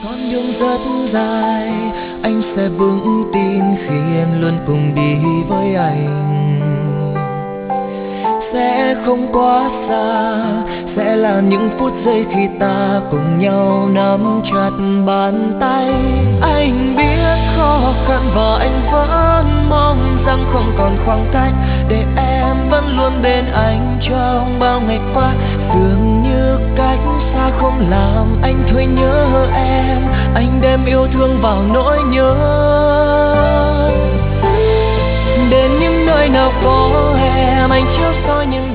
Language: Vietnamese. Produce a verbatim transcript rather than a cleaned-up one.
Con đường rất dài, anh sẽ vững tin khi em luôn cùng đi với anh. Sẽ không quá xa, sẽ là những phút giây khi ta cùng nhau nắm chặt bàn tay. Anh biết khó khăn và anh vẫn mong rằng không còn khoảng cách, để em vẫn luôn bên anh trong bao ngày qua. Dường như cách xa không làm anh thôi nhớ em, anh đem yêu thương vào nỗi nhớ. Đến những nơi nào có em, anh chiếu soi những